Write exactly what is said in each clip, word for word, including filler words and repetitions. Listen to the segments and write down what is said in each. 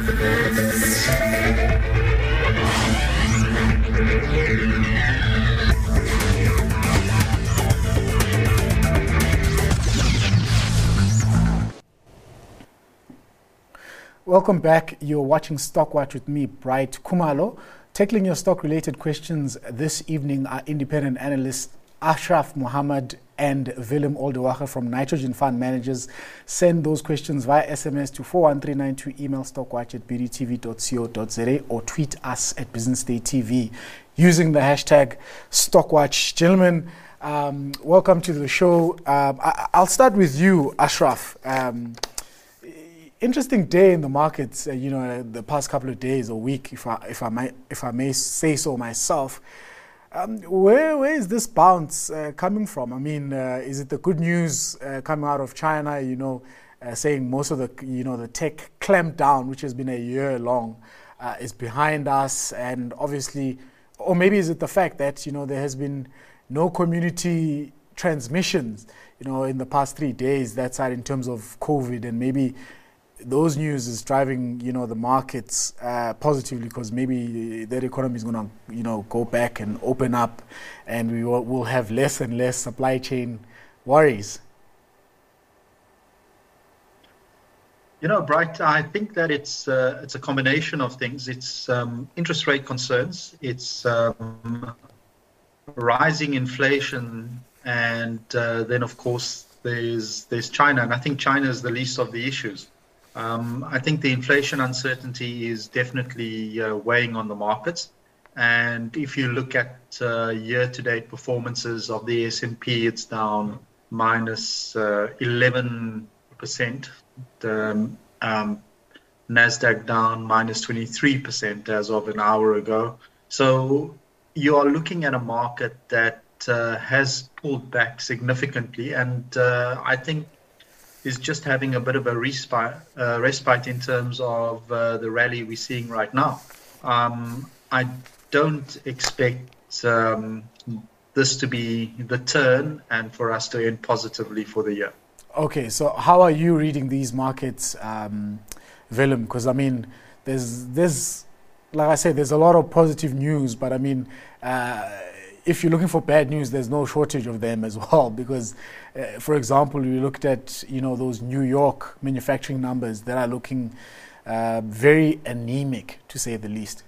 Welcome back. You're watching Stockwatch with me, Bright Khumalo. Tackling your stock-related questions this evening are independent analysts Ashraf Mohammed and Willem Oldewacher from Nitrogen Fund Managers. Send those questions via S M S to four one three nine two, email stockwatch at b d t v dot co dot z a or tweet us at Business Day T V using the hashtag Stockwatch. Gentlemen, um, welcome to the show. Um, I, I'll start with you, Ashraf. Um, Interesting day in the markets, uh, you know, the past couple of days or week, if I if I might if I may say so myself. Um, where where is this bounce uh, coming from? I mean, uh, is it the good news uh, coming out of China? You know, uh, saying most of the you know the tech clampdown, which has been a year long, uh, is behind us, and obviously, or maybe is it the fact that you know there has been no community transmissions, you know, in the past three days. That's side in terms of COVID, and maybe those news is driving, you know, the markets uh, positively because maybe their economy is going to, you know, go back and open up, and we will we'll have less and less supply chain worries. You know, Bright, I think that it's uh, it's a combination of things. It's um, interest rate concerns, it's um, rising inflation, and uh, then of course there's there's China, and I think China is the least of the issues. Um, I think the inflation uncertainty is definitely uh, weighing on the markets. And if you look at uh, year-to-date performances of the S and P, it's down minus uh, eleven percent. The um, NASDAQ down minus twenty-three percent as of an hour ago. So you are looking at a market that uh, has pulled back significantly. And uh, I think is just having a bit of a respite, uh, respite in terms of uh, the rally we're seeing right now. Um, I don't expect um, this to be the turn and for us to end positively for the year. Okay, so how are you reading these markets, um, Willem? Because I mean, there's there's like I said, there's a lot of positive news, but I mean, uh, if you're looking for bad news, there's no shortage of them as well. Because, uh, for example, we looked at you know those New York manufacturing numbers that are looking uh, very anemic, to say the least.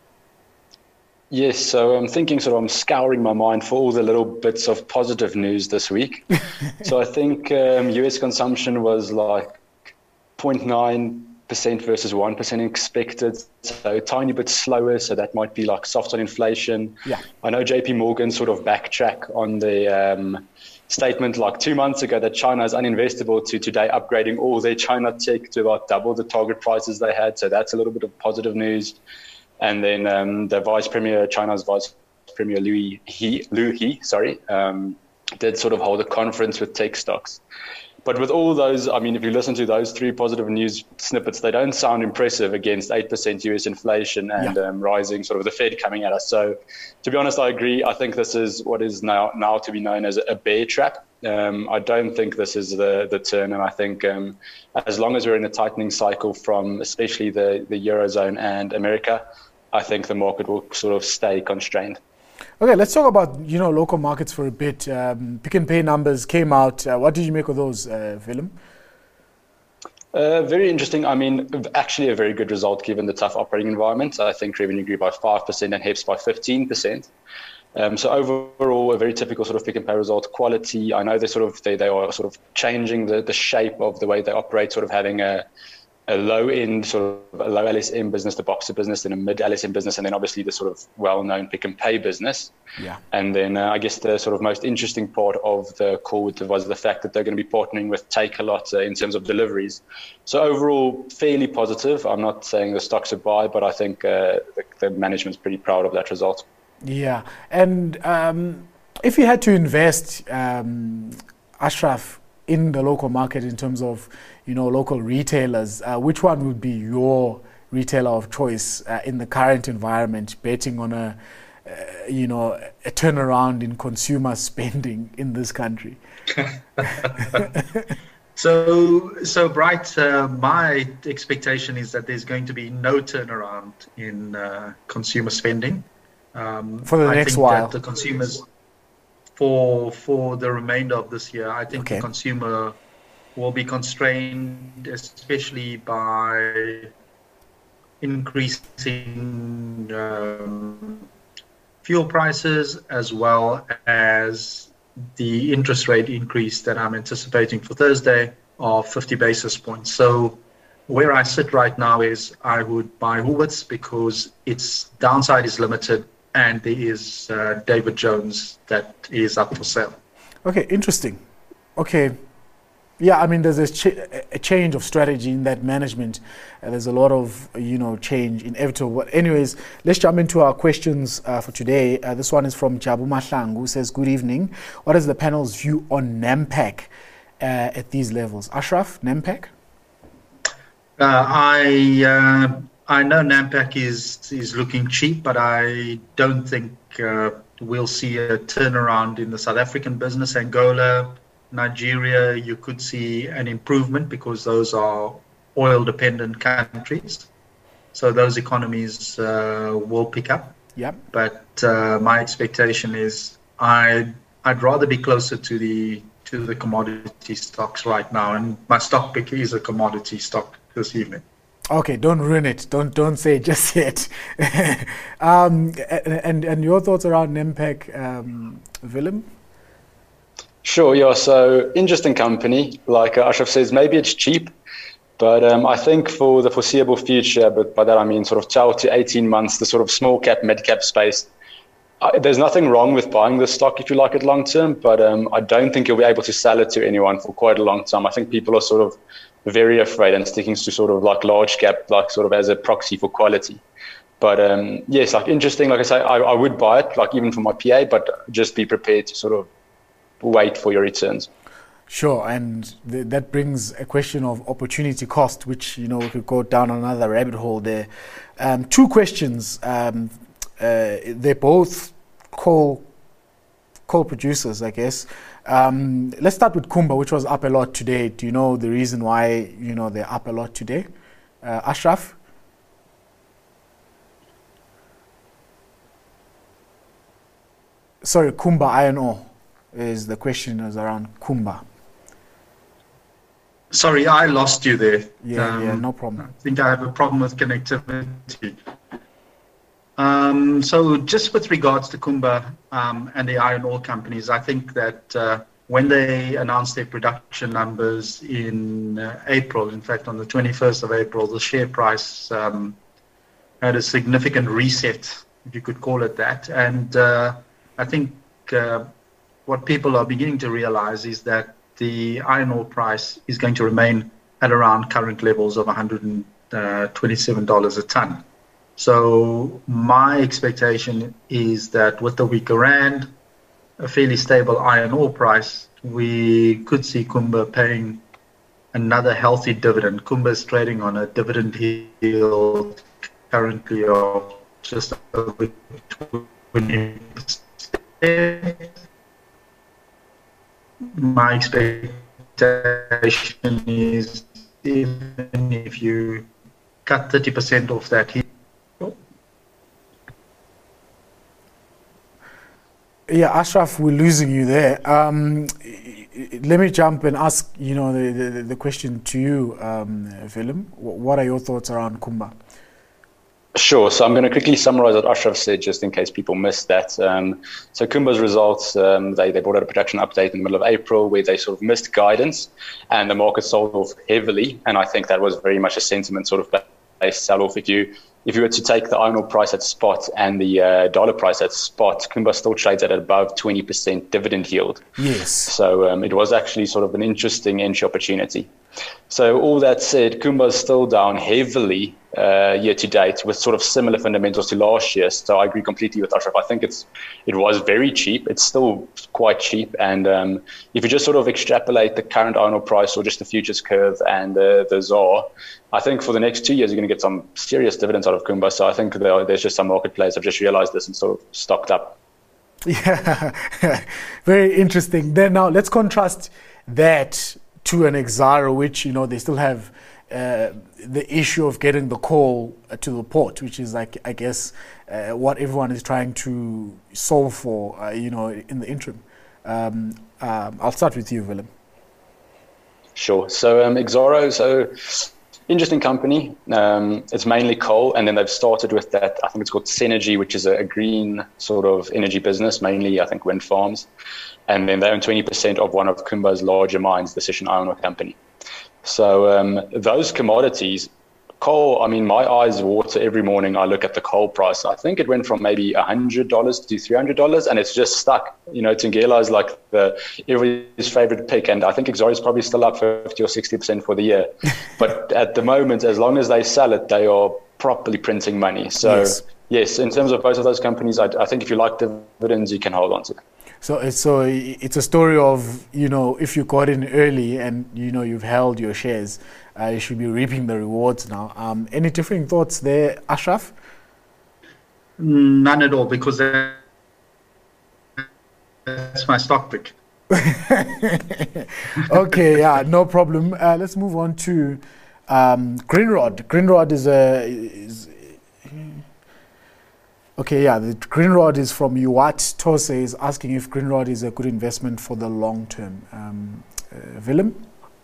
Yes, so I'm thinking sort of I'm scouring my mind for all the little bits of positive news this week. So I think um, U S consumption was like zero point nine percent versus one percent expected, so a tiny bit slower, so that might be like soft on inflation. Yeah. I know J P Morgan sort of backtrack on the um, statement like two months ago that China is uninvestable to today upgrading all their China tech to about double the target prices they had, so that's a little bit of positive news. And then um, the Vice Premier, China's Vice Premier Liu He, Liu He sorry, um, did sort of hold a conference with tech stocks. But with all those, I mean, if you listen to those three positive news snippets, they don't sound impressive against eight percent U S inflation and yeah. um, rising sort of the Fed coming at us. So to be honest, I agree. I think this is what is now now to be known as a bear trap. Um, I don't think this is the, the turn. And I think um, as long as we're in a tightening cycle from especially the, the Eurozone and America, I think the market will sort of stay constrained. Okay, let's talk about you know local markets for a bit. Um, Pick n Pay numbers came out. Uh, what did you make of those, uh, Willem? Uh, very interesting. I mean, actually a very good result given the tough operating environment. I think revenue grew by five percent and H E P S by fifteen percent. Um, so overall, a very typical sort of Pick n Pay result. Quality, I know they sort of they, they are sort of changing the, the shape of the way they operate, sort of having a a low-end sort of a low L S M business, the Boxer business, then a mid-L S M business, and then obviously the sort of well-known Pick n Pay business. Yeah. And then uh, I guess the sort of most interesting part of the call was the fact that they're going to be partnering with Takealot uh, in terms of deliveries. So overall, fairly positive. I'm not saying the stocks are buy, but I think uh, the, the management's pretty proud of that result. Yeah. And um, if you had to invest, um, Ashraf, in the local market in terms of, you know, local retailers, uh, which one would be your retailer of choice uh, in the current environment, betting on a, uh, you know, a turnaround in consumer spending in this country? So, so Bright, uh, my expectation is that there's going to be no turnaround in uh, consumer spending. Um, for the I next think while. That the consumers, for for the remainder of this year, I think Okay. the consumer will be constrained, especially by increasing um, fuel prices, as well as the interest rate increase that I'm anticipating for Thursday of fifty basis points. So where I sit right now is I would buy Woolworths because its downside is limited, and there is uh, David Jones that is up for sale. Okay, interesting. Okay. Yeah, I mean, there's a, ch- a change of strategy in that management. Uh, there's a lot of, you know, change inevitable. But anyways, let's jump into our questions uh, for today. Uh, this one is from Jabu Mahlang, who says, good evening. What is the panel's view on Nampak uh, at these levels? Ashraf, Nampak? Uh, I uh, I know Nampak is is looking cheap, but I don't think uh, we'll see a turnaround in the South African business. Angola, Nigeria, you could see an improvement because those are oil-dependent countries. So those economies uh, will pick up. Yep. But uh, my expectation is I I'd rather be closer to the to the commodity stocks right now, and my stock pick is a commodity stock this evening. Okay, don't ruin it. Don't don't say it just yet. um, and and your thoughts around Nampak, um, Willem? Sure, yeah. So interesting company. Like uh, Ashraf says, maybe it's cheap, but um, I think for the foreseeable future, but by that I mean sort of twelve to eighteen months, the sort of small cap, mid cap space, uh, there's nothing wrong with buying this stock if you like it long term, but um, I don't think you'll be able to sell it to anyone for quite a long time. I think people are sort of very afraid and sticking to sort of like large cap, like sort of as a proxy for quality. But um, yes, like interesting. Like I say, I, I would buy it, like even for my P A, but just be prepared to sort of wait for your returns. Sure, and th- that brings a question of opportunity cost, which, you know, we could go down another rabbit hole there. Um, two questions. Um, uh, they're both coal coal producers, I guess. Um, let's start with Kumba, which was up a lot today. Do you know the reason why, you know, they're up a lot today? Uh, Ashraf? Sorry, Kumba Iron Ore is the question is around Kumba. Sorry, I lost you there. Yeah, Um, yeah, no problem. I think I have a problem with connectivity. Um, so just with regards to Kumba um, and the iron ore companies, I think that uh, when they announced their production numbers in uh, April, in fact, on the twenty-first of April, the share price um, had a significant reset, if you could call it that. And uh, I think uh, what people are beginning to realize is that the iron ore price is going to remain at around current levels of one hundred twenty-seven dollars a ton. So my expectation is that with the weaker rand, a fairly stable iron ore price, we could see Kumba paying another healthy dividend. Kumba is trading on a dividend yield currently of just over twenty percent. My expectation is even if you cut thirty percent off that, yeah, Ashraf, we're losing you there. Um, let me jump and ask, you know, the, the, the question to you, um, Willem. What are your thoughts around Kumba? Sure. So I'm going to quickly summarize what Ashraf said, just in case people missed that. Um, so Kumba's results, um, they, they brought out a production update in the middle of April where they sort of missed guidance and the market sold off heavily. And I think that was very much a sentiment sort of based sell-off. If you if you were to take the iron ore price at spot and the uh, dollar price at spot, Kumba still trades at above twenty percent dividend yield. Yes. So um, it was actually sort of an interesting entry opportunity. So all that said, Kumba is still down heavily uh, year to date with sort of similar fundamentals to last year. So I agree completely with Ashraf. I think it's it was very cheap. It's still quite cheap. And um, if you just sort of extrapolate the current iron ore price or just the futures curve and uh, the Z A R, I think for the next two years, you're going to get some serious dividends out of Kumba. So I think there, there's just some market players have just realized this and sort of stocked up. Yeah, very interesting. Then now let's contrast that to an Exxaro, which, you know, they still have uh, the issue of getting the coal uh, to the port, which is like, I guess, uh, what everyone is trying to solve for, uh, you know, in the interim. Um, um, I'll start with you, Willem. Sure. So um, Exxaro, so interesting company. Um, it's mainly coal, and then they've started with that, I think it's called Synergy, which is a, a green sort of energy business, mainly, I think, wind farms. And then they own twenty percent of one of Kumba's larger mines, the Sishen Iron Ore Company. So um, those commodities, coal, I mean, my eyes water every morning. I look at the coal price. I think it went from maybe one hundred dollars to three hundred dollars, and it's just stuck. You know, Thungela is like the everybody's favorite pick, and I think Exxaro is probably still up fifty or sixty percent for the year. But at the moment, as long as they sell it, they are properly printing money. So yes, yes in terms of both of those companies, I, I think if you like dividends, you can hold on to them. So it's so it's a story of, you know, if you got in early and, you know, you've held your shares, uh, you should be reaping the rewards now. Um, any differing thoughts there, Ashraf? None at all, because that's my stock pick. Okay, yeah, no problem. Uh, let's move on to um, Grindrod. Grindrod is a... Is, Okay, yeah, the Grindrod is from Uwat Tose, is asking if Grindrod is a good investment for the long term. Um, uh, Willem?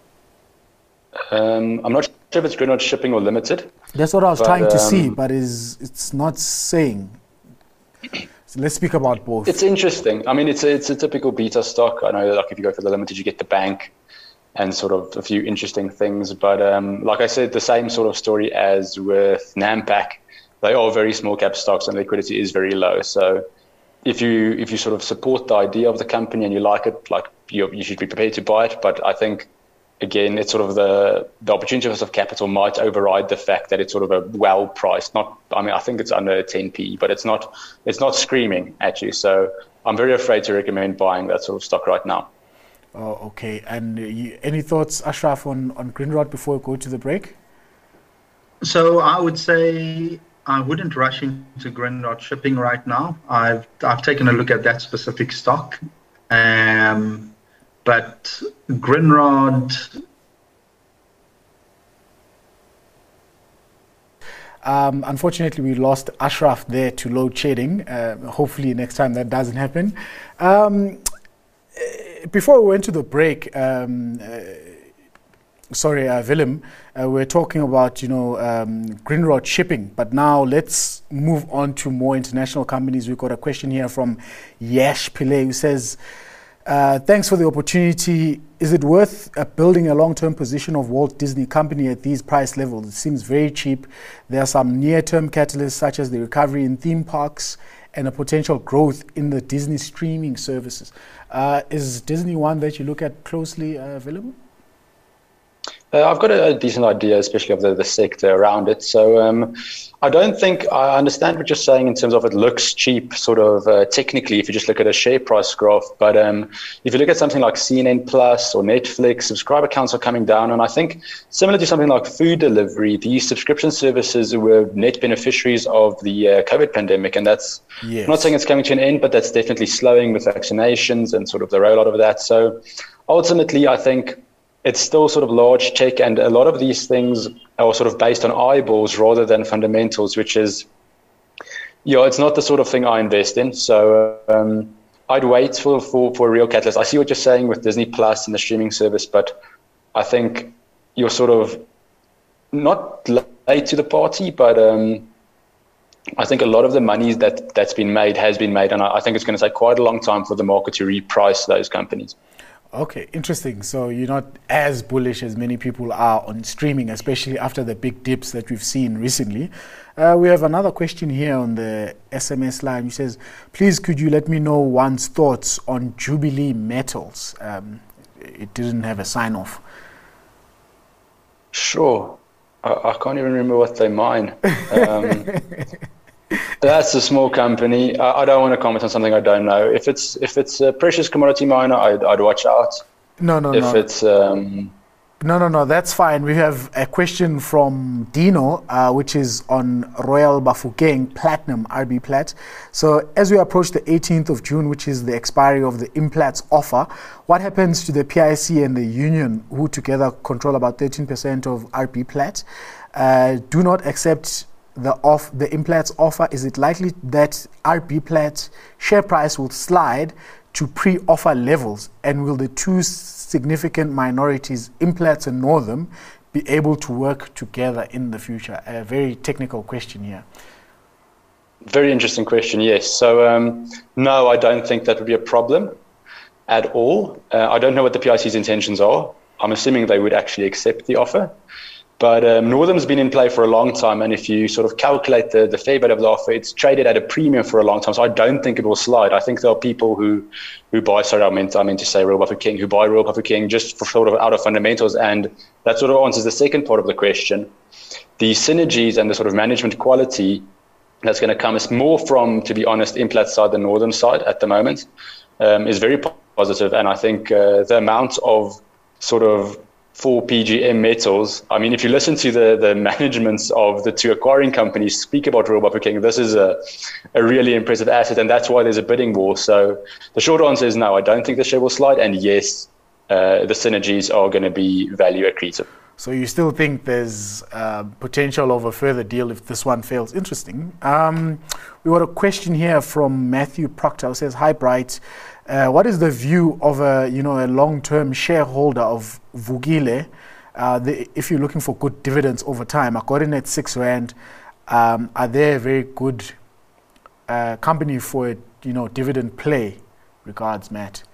Um, I'm not sure if it's Grindrod Shipping or Limited. That's what I was but, trying to um, see, but is it's not saying. So let's speak about both. It's interesting. I mean, it's a, it's a typical beta stock. I know, like, if you go for the Limited, you get the bank and sort of a few interesting things. But um, like I said, the same sort of story as with Nampak. They are very small cap stocks and liquidity is very low. So if you if you sort of support the idea of the company and you like it, like you, you should be prepared to buy it. But I think, again, it's sort of the, the opportunity cost of capital might override the fact that it's sort of a well priced. Not, I mean, I think it's under ten P, but it's not it's not screaming at you. So I'm very afraid to recommend buying that sort of stock right now. Oh, okay. And uh, you, any thoughts, Ashraf, on, on Grindrod before we go to the break? So I would say I wouldn't rush into Grindrod Shipping right now. I've I've taken a look at that specific stock, um, but Grindrod. Um, unfortunately, we lost Ashraf there to load shedding. Uh, hopefully, next time that doesn't happen. Um, before we went to the break. Um, uh, Sorry, uh, Willem, uh, we're talking about, you know, um, Grindrod Shipping, but now let's move on to more international companies. We've got a question here from Yash Pillay, who says, uh, thanks for the opportunity. Is it worth uh, building a long-term position of Walt Disney Company at these price levels? It seems very cheap. There are some near-term catalysts such as the recovery in theme parks and a potential growth in the Disney streaming services. Uh, is Disney one that you look at closely, uh, Willem? Uh, I've got a, a decent idea, especially of the, the sector around it. So um, I don't think I understand what you're saying in terms of it looks cheap, sort of uh, technically, if you just look at a share price graph. But um, if you look at something like C N N Plus or Netflix, subscriber counts are coming down. And I think similar to something like food delivery, these subscription services were net beneficiaries of the uh, COVID pandemic. And that's yes. I'm not saying it's coming to an end, but that's definitely slowing with vaccinations and sort of the rollout of that. So ultimately, I think it's still sort of large tech, and a lot of these things are sort of based on eyeballs rather than fundamentals, which is, you know, it's not the sort of thing I invest in. So um, I'd wait for, for, for a real catalyst. I see what you're saying with Disney Plus and the streaming service, but I think you're sort of not late to the party, but um, I think a lot of the money that, that's been made has been made, and I, I think it's going to take quite a long time for the market to reprice those companies. Okay, interesting. So you're not as bullish as many people are on streaming, especially after the big dips that we've seen recently. Uh, we have another question here on the S M S line. He says, please could you let me know one's thoughts on Jubilee Metals? Um, it didn't have a sign off. Sure. I, I can't even remember what they mine. Um, That's a small company. I, I don't want to comment on something I don't know. If it's if it's a precious commodity miner, I'd, I'd watch out. No, no, if no. If it's um, No, no, no, that's fine. We have a question from Dino, uh, which is on Royal Bafokeng Platinum, R B Plat. So as we approach the eighteenth of June, which is the expiry of the Implats offer, what happens to the P I C and the union, who together control about thirteen percent of R B Plat, uh, do not accept the off the Implats offer? Is it likely that R B Plat share price will slide to pre-offer levels, and will the two significant minorities, Implats and Northam, be able to work together in the future? A very technical question here. Very interesting question, yes. So um, no, I don't think that would be a problem at all. Uh, I don't know what the P I C's intentions are. I'm assuming they would actually accept the offer. But um, Northam's been in play for a long time, and if you sort of calculate the, the fair value of the offer, it's traded at a premium for a long time, so I don't think it will slide. I think there are people who, who buy, sorry, I meant, I meant to say Royal Bafokeng, who buy Royal Bafokeng just for sort of out of fundamentals, and that sort of answers the second part of the question. The synergies and the sort of management quality that's going to come is more from, to be honest, Implats side than Northam side at the moment, um, is very positive, and I think uh, the amount of sort of for P G M Metals, I mean, if you listen to the, the managements of the two acquiring companies speak about Royal Bafokeng, this is a, a really impressive asset, and that's why there's a bidding war. So the short answer is no, I don't think the share will slide, and yes, uh, the synergies are going to be value accretive. So you still think there's uh, potential of a further deal if this one fails? Interesting. Um, we got a question here from Matthew Proctor, who says, "Hi, Bright. Uh, what is the view of a you know a long-term shareholder of Vukile? Uh, the, if you're looking for good dividends over time, according at six rand, um, are they a very good uh, company for a you know dividend play? Regards, Matt."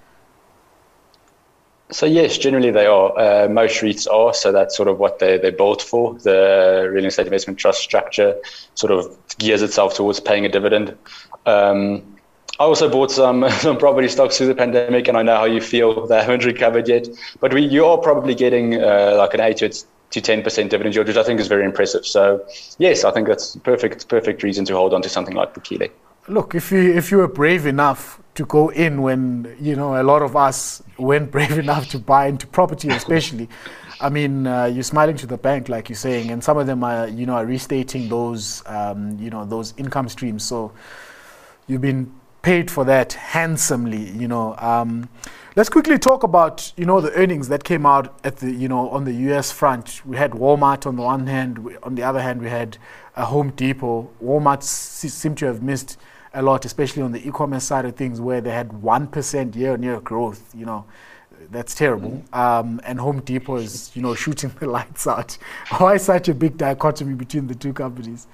So yes, generally they are. Uh, most REITs are, so that's sort of what they, they're built for. The real estate investment trust structure sort of gears itself towards paying a dividend. Um, I also bought some some property stocks through the pandemic, and I know how you feel. They haven't recovered yet, but we you are probably getting uh, like an eight to ten percent dividend yield, which I think is very impressive. So yes, I think that's perfect perfect reason to hold on to something like Vukile. Look, if you if you were brave enough to go in when you know a lot of us weren't brave enough to buy into property, especially, I mean, uh, you're smiling to the bank, like you're saying, and some of them are you know are restating those um, you know those income streams. So you've been paid for that handsomely, you know. Um, let's quickly talk about, you know, the earnings that came out at the, you know, on the U S front. We had Walmart on the one hand, on the other hand, we had a Home Depot. Walmart se- seemed to have missed a lot, especially on the e-commerce side of things, where they had one percent year-on-year growth, you know. That's terrible. Mm-hmm. Um, and Home Depot is, you know, shooting the lights out. Why such a big dichotomy between the two companies?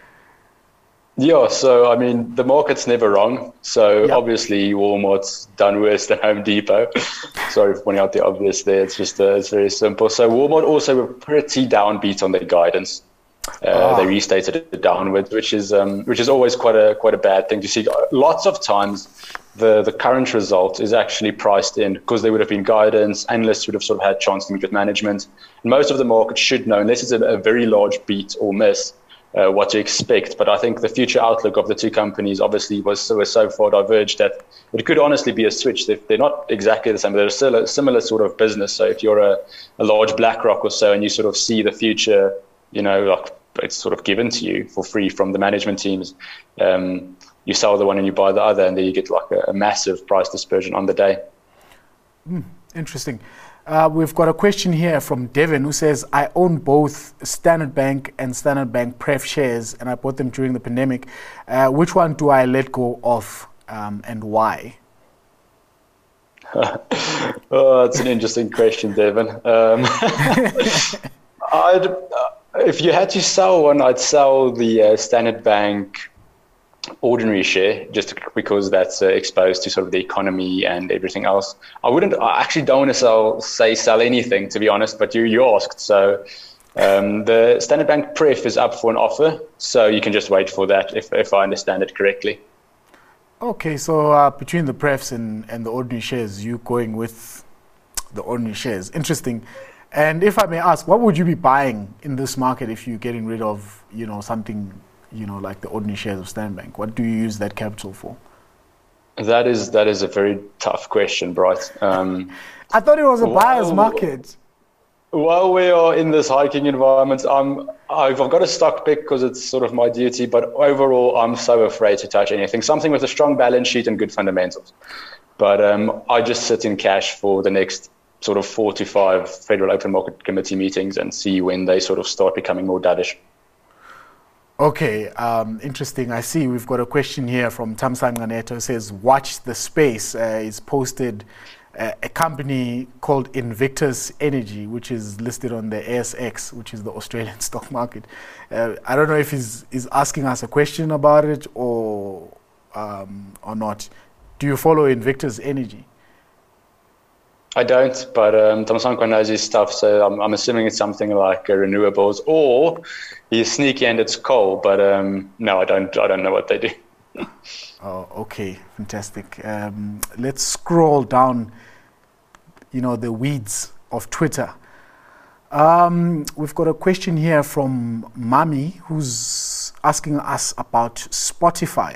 Yeah, so I mean, the market's never wrong. So yep. Obviously, Walmart's done worse than Home Depot. Sorry for pointing out the obvious there. It's just uh, it's very simple. So Walmart also were pretty downbeat on their guidance. Uh, ah. They restated it downwards, which is um, which is always quite a quite a bad thing to see. Lots of times, the the current result is actually priced in because there would have been guidance. Analysts would have sort of had a chance to meet with management. And most of the market should know, unless it's a, a very large beat or miss, Uh, what to expect. But I think the future outlook of the two companies obviously was, was so far diverged that it could honestly be a switch. They're, they're not exactly the same, but they're still a similar sort of business. So if you're a, a large BlackRock or so and you sort of see the future, you know, like it's sort of given to you for free from the management teams, um, you sell the one and you buy the other, and then you get like a, a massive price dispersion on the day. Mm, interesting. Uh, we've got a question here from Devin, who says, "I own both Standard Bank and Standard Bank Pref shares, and I bought them during the pandemic. Uh, which one do I let go of, um, and why?" Oh, that's an interesting question, Devin. Um, I'd, uh, if you had to sell one, I'd sell the uh, Standard Bank ordinary share, just because that's uh, exposed to sort of the economy and everything else. I wouldn't, I actually don't want to sell, say sell anything, to be honest, but you, you asked. So um, the Standard Bank Pref is up for an offer, so you can just wait for that if, if I understand it correctly. Okay, so uh, between the Prefs and, and the ordinary shares, you going with the ordinary shares. Interesting. And if I may ask, what would you be buying in this market if you're getting rid of, you know, something, you know, like the ordinary shares of Standard Bank? What do you use that capital for? That is that is a very tough question, Bright. Um, I thought it was a buyer's well, market. While we are in this hiking environment, I'm, I've, I've got a stock pick because it's sort of my duty, but overall, I'm so afraid to touch anything. Something with a strong balance sheet and good fundamentals. But um, I just sit in cash for the next sort of four to five Federal Open Market Committee meetings and see when they sort of start becoming more dovish. Okay, um, interesting. I see we've got a question here from Tamsan Ganeto. It says, watch the space. Uh, it's posted uh, a company called Invictus Energy, which is listed on the A S X, which is the Australian stock market. Uh, I don't know if he's, he's asking us a question about it or um, or not. Do you follow Invictus Energy? I don't, but um, Tamsanko knows his stuff, so I'm, I'm assuming it's something like uh, renewables, or he's sneaky and it's coal. But um, no, I don't. I don't know what they do. Oh, okay, fantastic. Um, let's scroll down, you know, the weeds of Twitter. Um, we've got a question here from Mami, who's asking us about Spotify.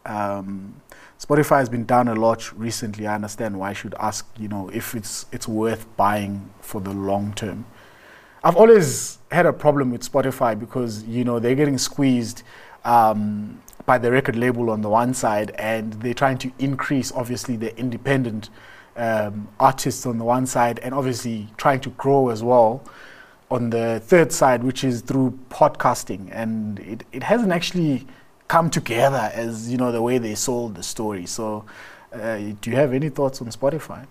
Um, Spotify has been down a lot recently. I understand why I should ask, you know, if it's it's worth buying for the long term. I've always had a problem with Spotify because, you know, they're getting squeezed um, by the record label on the one side, and they're trying to increase, obviously, the independent um, artists on the one side, and obviously trying to grow as well on the third side, which is through podcasting. And it, it hasn't actually come together as, you know, the way they sold the story. So uh, do you have any thoughts on Spotify?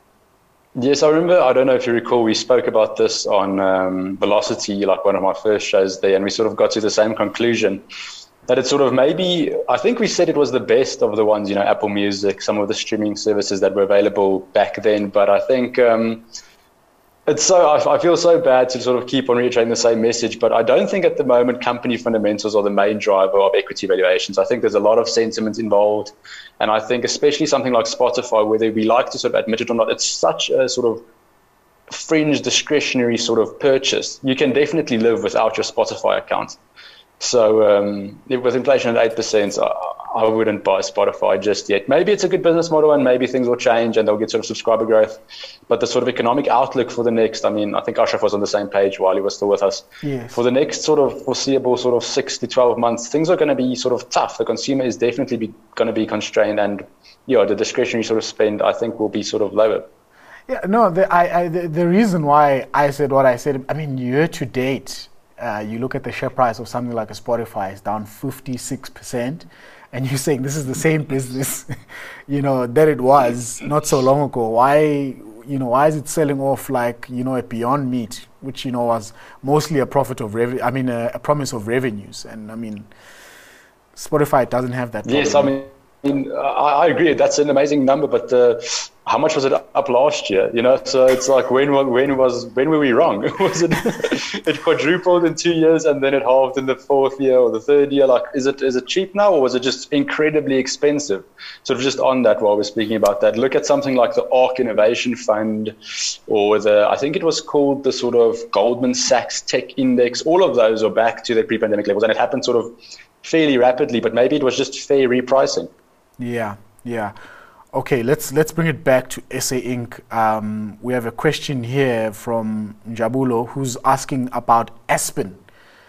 Yes, I remember, I don't know if you recall, we spoke about this on um, Velocity, like one of my first shows there, and we sort of got to the same conclusion that it's sort of maybe, I think we said it was the best of the ones, you know, Apple Music, some of the streaming services that were available back then, but I think um, It's so I, I feel so bad to sort of keep on reiterating the same message, but I don't think at the moment company fundamentals are the main driver of equity valuations. I think there's a lot of sentiment involved, and I think especially something like Spotify, whether we like to sort of admit it or not, it's such a sort of fringe discretionary sort of purchase. You can definitely live without your Spotify account. So um, with inflation at eight percent, I, I wouldn't buy Spotify just yet. Maybe it's a good business model and maybe things will change and they'll get sort of subscriber growth. But the sort of economic outlook for the next, I mean, I think Ashraf was on the same page while he was still with us. Yes. For the next sort of foreseeable sort of six to twelve months, things are going to be sort of tough. The consumer is definitely be, going to be constrained, and yeah, the discretionary sort of spend, I think, will be sort of lower. Yeah, no, the, I, I, the, the reason why I said what I said, I mean, year to date, uh, you look at the share price of something like a Spotify, it's down fifty-six percent. And you're saying this is the same business, you know, that it was not so long ago. Why, you know, why is it selling off like, you know, a Beyond Meat, which, you know, was mostly a profit of revenue, I mean, a, a promise of revenues. And I mean, Spotify doesn't have that problem. Yes, I mean, I, I agree. That's an amazing number, but uh, how much was it up last year? You know, so it's like when when was when were we wrong? Was it it quadrupled in two years and then it halved in the fourth year or the third year? Like, is it is it cheap now, or was it just incredibly expensive? Sort of just on that, while we're speaking about that, look at something like the ARK Innovation Fund, or the I think it was called the sort of Goldman Sachs Tech Index. All of those are back to their pre-pandemic levels, and it happened sort of fairly rapidly. But maybe it was just fair repricing. Yeah, yeah. Okay, let's let's bring it back to S A Incorporated. Um, we have a question here from Njabulo, who's asking about Aspen.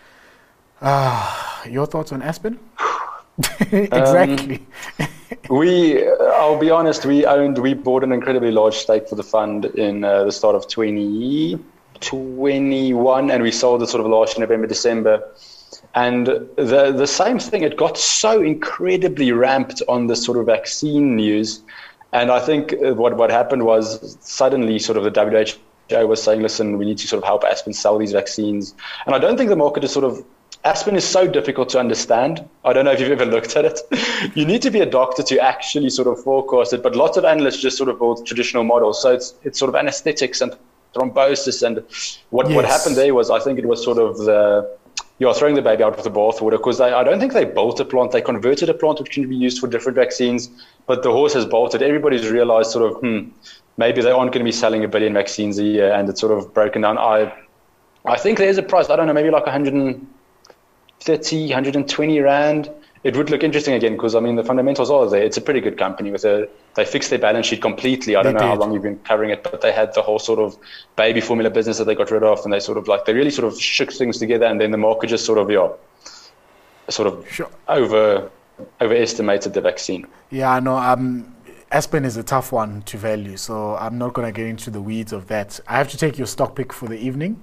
Uh, your thoughts on Aspen? Exactly. Um, we, I'll be honest, we owned, we bought an incredibly large stake for the fund in uh, the start of twenty twenty-one, and we sold it sort of last year, November, December. And the the same thing, it got so incredibly ramped on the sort of vaccine news. And I think what, what happened was suddenly sort of the W H O was saying, listen, we need to sort of help Aspen sell these vaccines. And I don't think the market is sort of, Aspen is so difficult to understand. I don't know if you've ever looked at it. You need to be a doctor to actually sort of forecast it. But lots of analysts just sort of build traditional models. So it's it's sort of anesthetics and thrombosis. And what, yes. what happened there was, I think it was sort of the, you're throwing the baby out with the bathwater, because I don't think they built a plant. They converted a plant which can be used for different vaccines, but the horse has bolted. Everybody's realized sort of, hmm, maybe they aren't going to be selling a billion vaccines a year, and it's sort of broken down. I I think there's a price, I don't know, maybe like one hundred thirty, one hundred twenty rand. it would look interesting again because, I mean, the fundamentals are there. It's a pretty good company. With a, they fixed their balance sheet completely. I don't They know how did. long you've been covering it, but they had the whole sort of baby formula business that they got rid of, and they sort of like, they really sort of shook things together, and then the market just sort of, yeah, sort of Sure. over overestimated the vaccine. Yeah, no, um, Aspen is a tough one to value, so I'm not going to get into the weeds of that. I have to take your stock pick for the evening.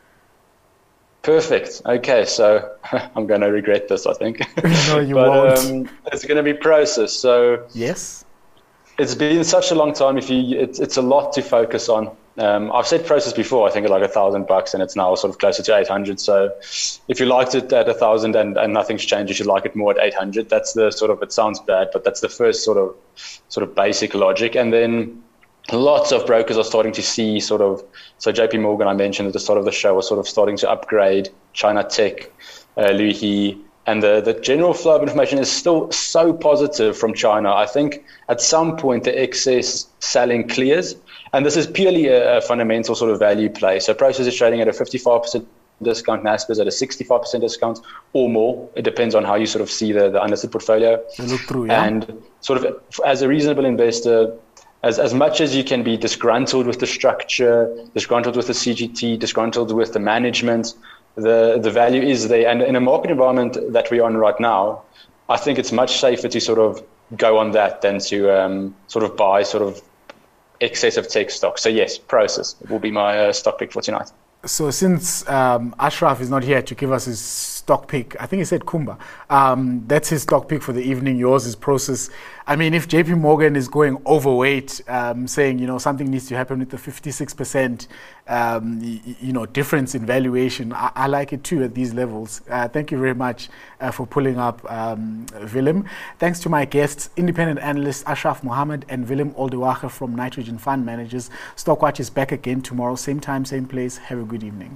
Perfect. Okay, so I'm going to regret this, I think. No, you but, won't. Um, it's going to be Prosus. So Yes. it's been such a long time. If you, it's it's a lot to focus on. Um, I've said Prosus before. I think it's like a thousand bucks, and it's now sort of closer to eight hundred. So if you liked it at a thousand and, and nothing's changed, you should like it more at eight hundred. That's the sort of. It sounds bad, but that's the first sort of sort of basic logic, and then. Lots of brokers are starting to see sort of, so J P Morgan, I mentioned at the start of the show, was sort of starting to upgrade China Tech, uh, Liu He, and the, the general flow of information is still so positive from China. I think at some point the excess selling clears, and this is purely a, a fundamental sort of value play. So Prosus is trading at a fifty-five percent discount, Naspers at a sixty-five percent discount or more. It depends on how you sort of see the, the unlisted portfolio. You look through, yeah. And sort of as a reasonable investor, As, as much as you can be disgruntled with the structure, disgruntled with the C G T, disgruntled with the management, the, the value is there. And in a market environment that we're on right now, I think it's much safer to sort of go on that than to um, sort of buy sort of excessive tech stocks. So yes, Prosus will be my uh, stock pick for tonight. So since um, Ashraf is not here to give us his stock pick, I think he said Kumba, um, that's his stock pick for the evening. Yours is Prosus. I mean, if J P Morgan is going overweight, um, saying, you know, something needs to happen with the fifty-six percent, um, y- you know, difference in valuation, I, I like it too at these levels. Uh, thank you very much uh, for pulling up um, Willem. Thanks to my guests, independent analyst Ashraf Mohammed and Willem Oldewache from Nitrogen Fund Managers. Stockwatch is back again tomorrow, same time, same place. Have a good evening.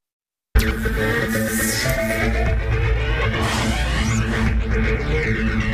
Thank you.